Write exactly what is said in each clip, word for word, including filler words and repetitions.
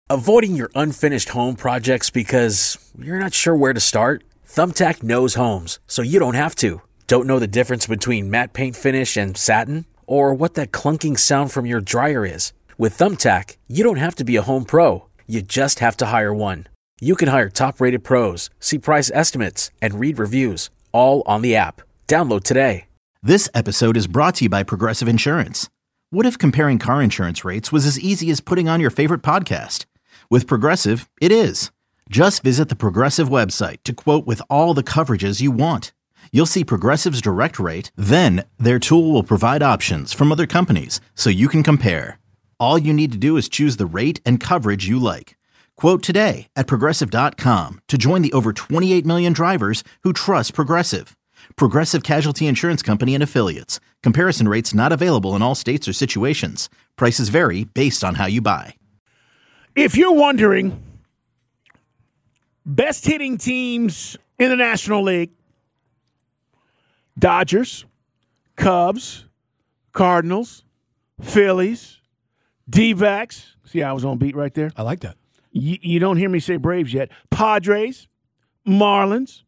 Avoiding your unfinished home projects because you're not sure where to start? Thumbtack knows homes, so you don't have to. Don't know the difference between matte paint finish and satin? Or what that clunking sound from your dryer is? With Thumbtack, you don't have to be a home pro. You just have to hire one. You can hire top-rated pros, see price estimates, and read reviews, all on the app. Download today. This episode is brought to you by Progressive Insurance. What if comparing car insurance rates was as easy as putting on your favorite podcast? With Progressive, it is. Just visit the Progressive website to quote with all the coverages you want. You'll see Progressive's direct rate, then their tool will provide options from other companies so you can compare. All you need to do is choose the rate and coverage you like. Quote today at Progressive dot com to join the over twenty-eight million drivers who trust Progressive. Progressive Casualty Insurance Company and Affiliates. Comparison rates not available in all states or situations. Prices vary based on how you buy. If you're wondering, best hitting teams in the National League, Dodgers, Cubs, Cardinals, Phillies, D-backs. See, I was on beat right there. I like that. You, you don't hear me say Braves yet. Padres, Marlins,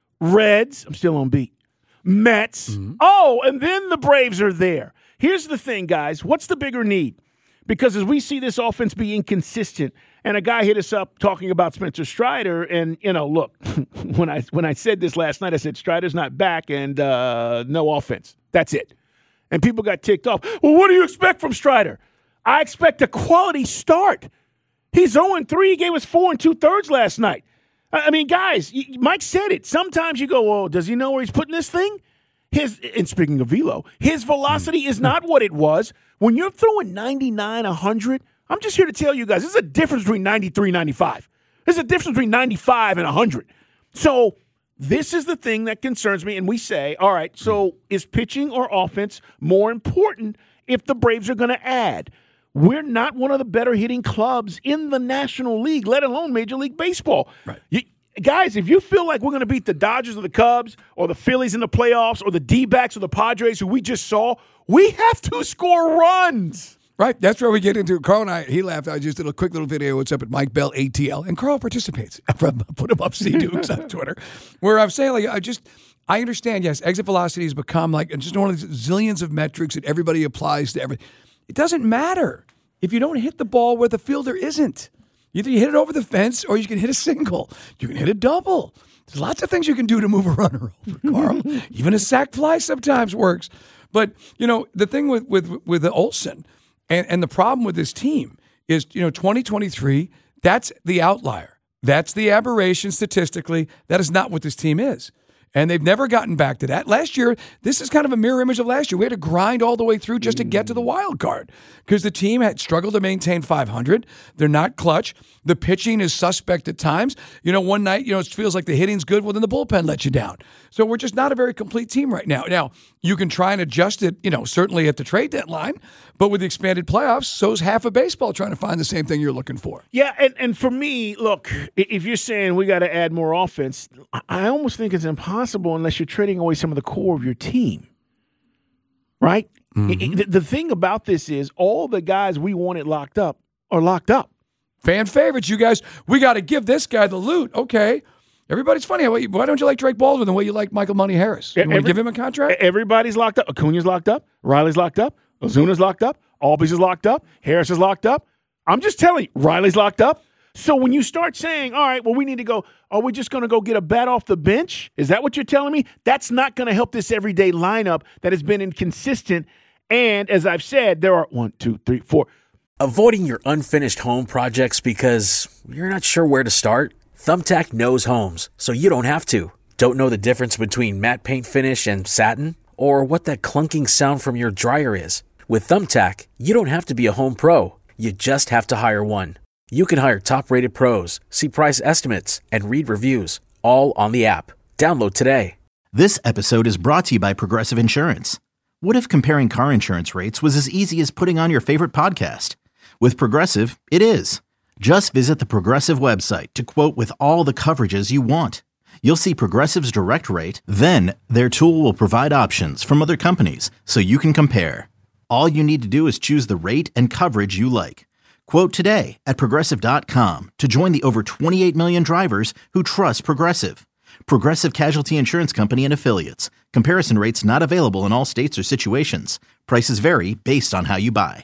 Reds. I'm still on beat. Mets. Mm-hmm. Oh, and then the Braves are there. Here's the thing, guys. What's the bigger need? Because as we see this offense be inconsistent, and a guy hit us up talking about Spencer Strider, and, you know, look, when I when I said this last night, I said Strider's not back and uh, no offense. That's it. And people got ticked off. Well, what do you expect from Strider? I expect a quality start. He's oh and three. He gave us four and two-thirds last night. I mean, guys, Mike said it. Sometimes you go, well, does he know where he's putting this thing? His, and speaking of velo, his velocity is not what it was. When you're throwing ninety-nine, one hundred, I'm just here to tell you guys, there's a difference between ninety-three, ninety-five. There's a difference between ninety-five and one hundred. So this is the thing that concerns me, and we say, all right, so is pitching or offense more important if the Braves are going to add? We're not one of the better hitting clubs in the National League, let alone Major League Baseball. Right. You, guys, if you feel like we're going to beat the Dodgers or the Cubs or the Phillies in the playoffs or the D-backs or the Padres who we just saw, we have to score runs. Right. That's where we get into. Carl and I, he laughed. I just did a quick little video. It's up at Mike Bell A T L. And Carl participates. From Put him up, C Dukes on Twitter. Where I'm saying, like, I just, I understand, yes, exit velocity has become like just one of these zillions of metrics that everybody applies to everything. It doesn't matter if you don't hit the ball where the fielder isn't. Either you hit it over the fence or you can hit a single. You can hit a double. There's lots of things you can do to move a runner over, Carl. Even a sac fly sometimes works. But, you know, the thing with with, with the Olsen and, and the problem with this team is, you know, twenty twenty-three, that's the outlier. That's the aberration statistically. That is not what this team is. And they've never gotten back to that. Last year, this is kind of a mirror image of last year. We had to grind all the way through just to get to the wild card because the team had struggled to maintain five hundred. They're not clutch. The pitching is suspect at times. You know, one night, you know, it feels like the hitting's good. Well, then the bullpen lets you down. So we're just not a very complete team right now. Now, you can try and adjust it, you know, certainly at the trade deadline, but with the expanded playoffs, so's half of baseball trying to find the same thing you're looking for. Yeah, and, and for me, look, if you're saying we got to add more offense, I almost think it's impossible unless you're trading away some of the core of your team, right? Mm-hmm. The, the thing about this is all the guys we wanted locked up are locked up. Fan favorites, you guys. We got to give this guy the loot. Okay. Everybody's funny. Why don't you like Drake Baldwin the way you like Michael Money Harris? You Every, want to give him a contract? Everybody's locked up. Acuna's locked up. Riley's locked up. Ozuna's locked up. Albies is locked up. Harris is locked up. I'm just telling you, Riley's locked up. So when you start saying, all right, well, we need to go, are we just going to go get a bat off the bench? Is that what you're telling me? That's not going to help this everyday lineup that has been inconsistent. And as I've said, there are one, two, three, four. Avoiding your unfinished home projects because you're not sure where to start? Thumbtack knows homes, so you don't have to. Don't know the difference between matte paint finish and satin? Or what that clunking sound from your dryer is? With Thumbtack, you don't have to be a home pro. You just have to hire one. You can hire top-rated pros, see price estimates, and read reviews, all on the app. Download today. This episode is brought to you by Progressive Insurance. What if comparing car insurance rates was as easy as putting on your favorite podcast? With Progressive, it is. Just visit the Progressive website to quote with all the coverages you want. You'll see Progressive's direct rate, then their tool will provide options from other companies so you can compare. All you need to do is choose the rate and coverage you like. Quote today at Progressive dot com to join the over twenty-eight million drivers who trust Progressive. Progressive Casualty Insurance Company and Affiliates. Comparison rates not available in all states or situations. Prices vary based on how you buy.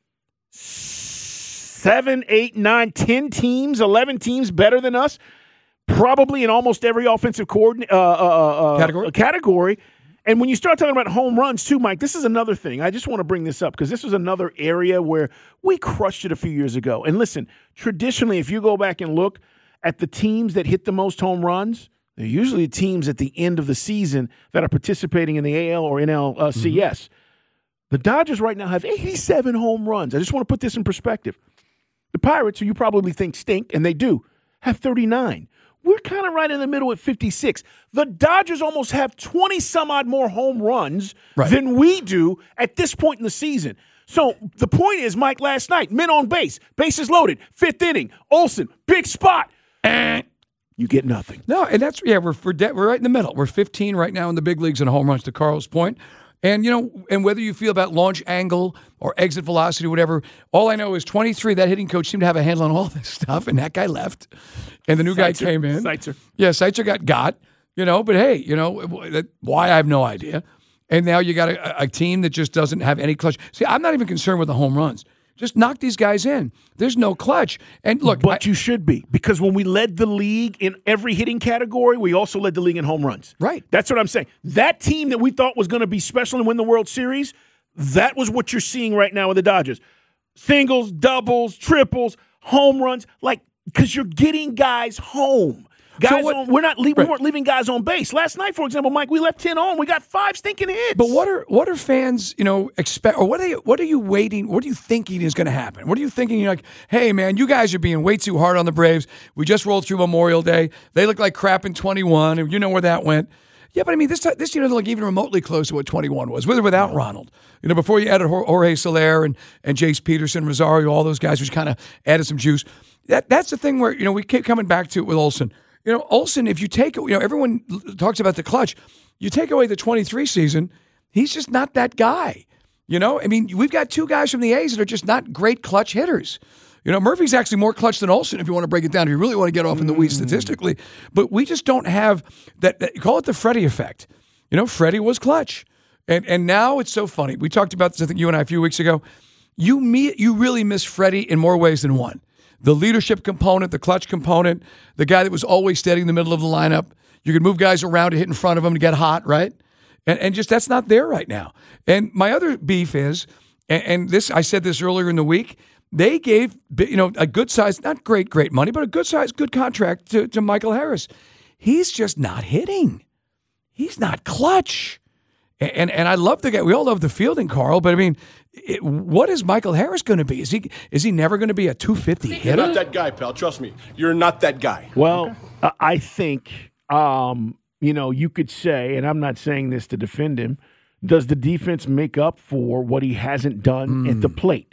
Seven, eight, nine, ten teams, eleven teams better than us, probably in almost every offensive coordin- uh, uh, uh, category. category. And when you start talking about home runs, too, Mike, this is another thing. I just want to bring this up because this was another area where we crushed it a few years ago. And listen, traditionally, if you go back and look at the teams that hit the most home runs, they're usually teams at the end of the season that are participating in the A L or N L C S. Mm-hmm. The Dodgers right now have eighty-seven home runs. I just want to put this in perspective. The Pirates, who you probably think stink, and they do, have thirty-nine. We're kind of right in the middle at fifty-six. The Dodgers almost have twenty-some-odd more home runs right. than we do at this point in the season. So the point is, Mike, last night, men on base, bases loaded, fifth inning, Olsen, big spot. Eh. You get nothing. No, and that's, yeah, we're, we're, de- we're right in the middle. We're fifteen right now in the big leagues in home runs, to Carl's point. And, you know, and whether you feel about launch angle or exit velocity, whatever, all I know is twenty-three, that hitting coach seemed to have a handle on all this stuff, and that guy left. And the new Seitzer, guy came in. Seitzer. Yeah, Seitzer got got, you know, but hey, you know, why, I have no idea. And now you got a, a team that just doesn't have any clutch. See, I'm not even concerned with the home runs. Just knock these guys in. There's no clutch. And look, but I, you should be, because when we led the league in every hitting category, we also led the league in home runs. Right. That's what I'm saying. That team that we thought was going to be special and win the World Series, that was what you're seeing right now with the Dodgers. Singles, doubles, triples, home runs, like, because you're getting guys home. Guys, so what, on, we're not. Le- right. We weren't leaving guys on base last night. For example, Mike, we left ten on. We got five stinking hits. But what are what are fans, you know, expect, or what are you, what are you waiting? What are you thinking is going to happen? What are you thinking? You're like, hey man, you guys are being way too hard on the Braves. We just rolled through Memorial Day. They look like crap in twenty-one, and you know where that went. Yeah, but I mean, this this you know, like even remotely close to what twenty-one was, with or without Ronald. You know, before you added Jorge Soler and and Jace Peterson, Rosario, all those guys, which kind of added some juice. That that's the thing where, you know, we keep coming back to it with Olsen. You know, Olsen, if you take, you know, everyone talks about the clutch. You take away the twenty-three season, he's just not that guy. You know, I mean, we've got two guys from the A's that are just not great clutch hitters. You know, Murphy's actually more clutch than Olsen if you want to break it down, if you really want to get off in the weeds statistically. But we just don't have that, that call it the Freddie effect. You know, Freddie was clutch. And and now it's so funny. We talked about this, I think you and I a few weeks ago. You meet, you really miss Freddie in more ways than one. The leadership component, the clutch component, the guy that was always steady in the middle of the lineup. You could move guys around to hit in front of him to get hot, right? And and just that's not there right now. And my other beef is, and, and this I said this earlier in the week, they gave, you know, a good size, not great, great money, but a good size, good contract to, to Michael Harris. He's just not hitting. He's not clutch. And, and and I love the guy. We all love the fielding, Carl, but I mean, It, what is Michael Harris going to be? Is he is he never going to be a two fifty hitter? You're not that guy, pal. Trust me. You're not that guy. Well, okay. I think, um, you know, you could say, and I'm not saying this to defend him, does the defense make up for what he hasn't done mm. at the plate?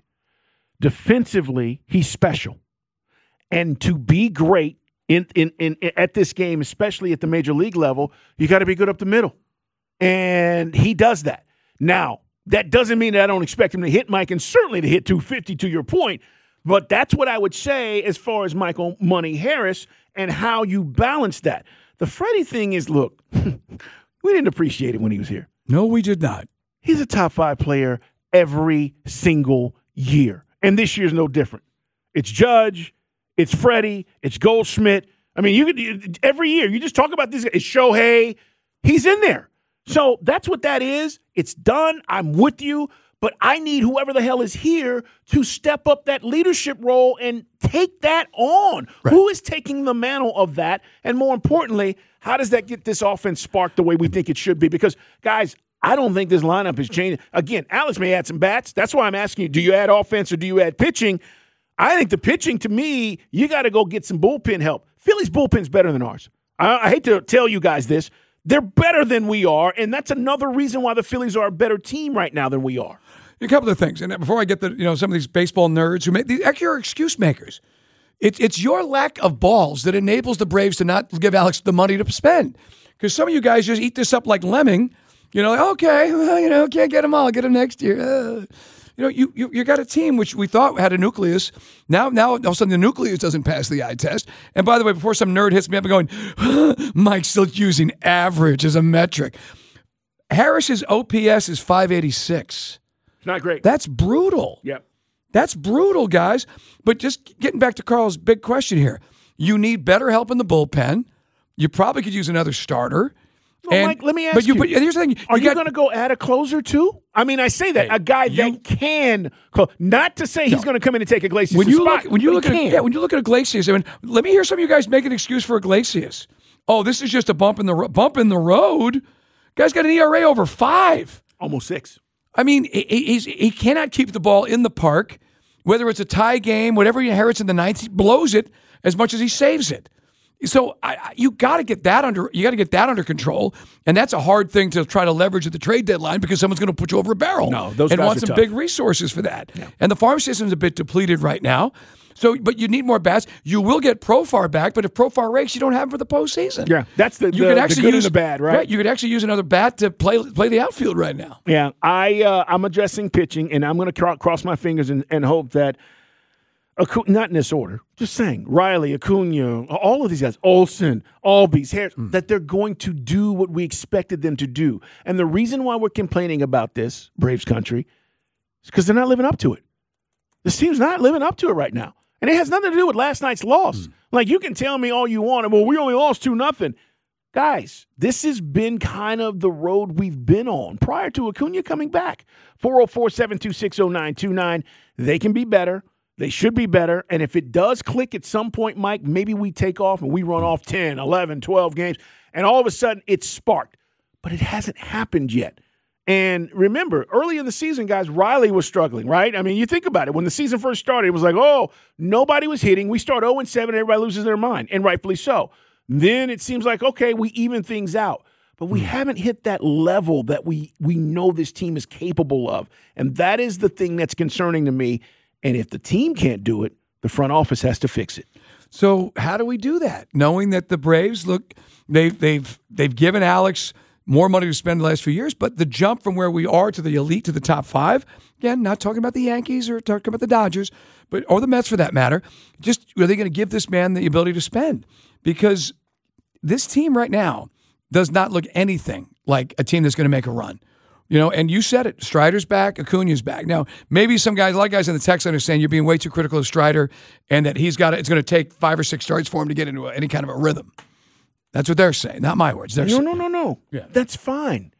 Defensively, he's special. And to be great in, in, in at this game, especially at the major league level, you got to be good up the middle. And he does that. Now, that doesn't mean that I don't expect him to hit Mike, and certainly to hit two fifty, to your point. But that's what I would say as far as Michael Money Harris and how you balance that. The Freddie thing is, look, we didn't appreciate it when he was here. No, we did not. He's a top five player every single year. And this year's no different. It's Judge, it's Freddie, it's Goldschmidt. I mean, you could every year, you just talk about this. It's Shohei. He's in there. So that's what that is. It's done. I'm with you. But I need whoever the hell is here to step up that leadership role and take that on. Right. Who is taking the mantle of that? And more importantly, how does that get this offense sparked the way we think it should be? Because, guys, I don't think this lineup is changing. Again, Alex may add some bats. That's why I'm asking you, do you add offense or do you add pitching? I think the pitching, to me, you got to go get some bullpen help. Philly's bullpen's better than ours. I, I hate to tell you guys this. They're better than we are, and that's another reason why the Phillies are a better team right now than we are. A couple of things, and before I get the, you know, some of these baseball nerds who make these actually are excuse makers. It's it's your lack of balls that enables the Braves to not give Alex the money to spend. Because some of you guys just eat this up like lemming. You know, like, okay, well, you know, can't get them all. Get them next year. Uh. you know, you, you you got a team which we thought had a nucleus. Now, now all of a sudden the nucleus doesn't pass the eye test. And by the way, before some nerd hits me up and going, Mike's still using average as a metric. Harris's O P S is five eighty-six. It's not great. That's brutal. Yep. That's brutal, guys. But just getting back to Carl's big question here, you need better help in the bullpen. You probably could use another starter. Well, and, Mike, let me ask but you. you. But here's the thing: Are you, you got, going to go add a closer too? I mean, I say that hey, a guy you, that can close. Not to say he's no. going to come in and take Iglesias' when you spot. look, when you look at can. yeah, when you look at Iglesias, I mean, let me hear some of you guys make an excuse for Iglesias. Oh, this is just a bump in the ro- bump in the road. Guy's got an E R A over five, almost six. I mean, he, he's, he cannot keep the ball in the park. Whether it's a tie game, whatever he inherits in the ninth, he blows it as much as he saves it. So I, I, you got to get that under you got to get that under control, and that's a hard thing to try to leverage at the trade deadline because someone's going to put you over a barrel. No, those and guys want are some tough. big resources for that. Yeah. And the farm system's a bit depleted right now. So, but you need more bats. You will get Profar back, but if Profar rakes, you don't have him for the postseason. Yeah, that's the, you the, could the actually good use and the bad, right? You could actually use another bat to play play the outfield right now. Yeah, I uh, I'm addressing pitching, and I'm going to cr- cross my fingers and, and hope that. Acu- not in this order, just saying, Riley, Acuna, all of these guys, Olsen, Albies, Harris, mm. that they're going to do what we expected them to do. And the reason why we're complaining about this, Braves country, is because they're not living up to it. This team's not living up to it right now. And it has nothing to do with last night's loss. Mm. Like, you can tell me all you want, well, we only lost two nothing. Guys, this has been kind of the road we've been on prior to Acuna coming back. four oh four, seven two six, oh nine two nine. They can be better. They should be better, and if it does click at some point, Mike, maybe we take off and we run off ten, eleven, twelve games, and all of a sudden it's sparked. But it hasn't happened yet. And remember, early in the season, guys, Riley was struggling, right? I mean, you think about it. When the season first started, it was like, oh, nobody was hitting. We start oh and seven, everybody loses their mind, and rightfully so. Then it seems like, okay, we even things out. But we haven't hit that level that we we know this team is capable of. And that is the thing that's concerning to me. And if the team can't do it, the front office has to fix it. So how do we do that? Knowing that the Braves, look, they've they've they've given Alex more money to spend the last few years, but the jump from where we are to the elite to the top five, again, not talking about the Yankees or talking about the Dodgers, but or the Mets for that matter, just are they going to give this man the ability to spend? Because this team right now does not look anything like a team that's going to make a run. You know, and you said it. Strider's back. Acuna's back. Now, maybe some guys, a lot of guys in the text understand you're being way too critical of Strider and that he's got it. It's going to take five or six starts for him to get into a, any kind of a rhythm. That's what they're saying. Not my words. They're no, saying. no, no, no. Yeah. That's fine.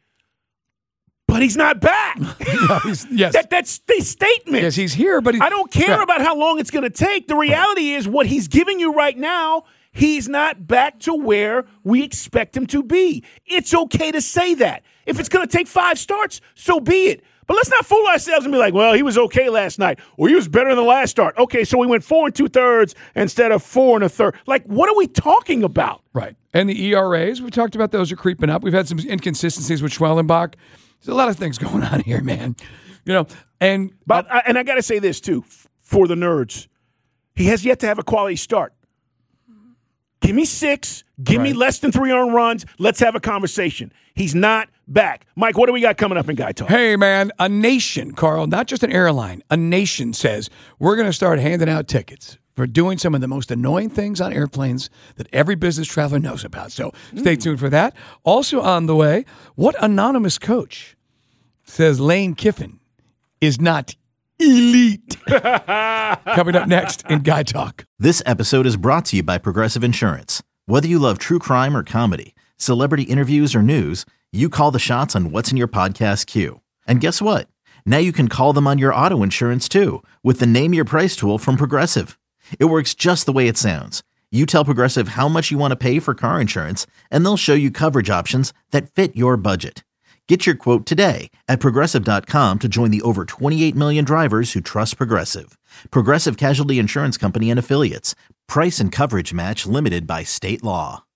But he's not back. no, he's, yes. That, that's the statement. Yes, he's here, but he's, I don't care yeah. about how long it's going to take. The reality is what he's giving you right now, he's not back to where we expect him to be. It's okay to say that. If it's going to take five starts, so be it. But let's not fool ourselves and be like, well, he was okay last night. Or he was better than the last start. Okay, so we went four and two-thirds instead of four and a third. Like, what are we talking about? Right. And the E R As, we talked about those are creeping up. We've had some inconsistencies with Schwellenbach. There's a lot of things going on here, man. You know, and But uh, and I got to say this, too, for the nerds. He has yet to have a quality start. Give me six. Give right. me less than three earned runs. Let's have a conversation. He's not back. Mike, what do we got coming up in Guy Talk? Hey, man, a nation, Carl, not just an airline, a nation says we're going to start handing out tickets for doing some of the most annoying things on airplanes that every business traveler knows about. So stay mm. tuned for that. Also on the way, what anonymous coach says Lane Kiffin is not elite? Coming up next in Guy Talk. This episode is brought to you by Progressive Insurance. Whether you love true crime or comedy, celebrity interviews or news, you call the shots on what's in your podcast queue. And guess what? Now you can call them on your auto insurance too with the Name Your Price tool from Progressive. It works just the way it sounds. You tell Progressive how much you want to pay for car insurance, and they'll show you coverage options that fit your budget. Get your quote today at Progressive dot com to join the over twenty-eight million drivers who trust Progressive. Progressive Casualty Insurance Company and Affiliates. Price and coverage match limited by state law.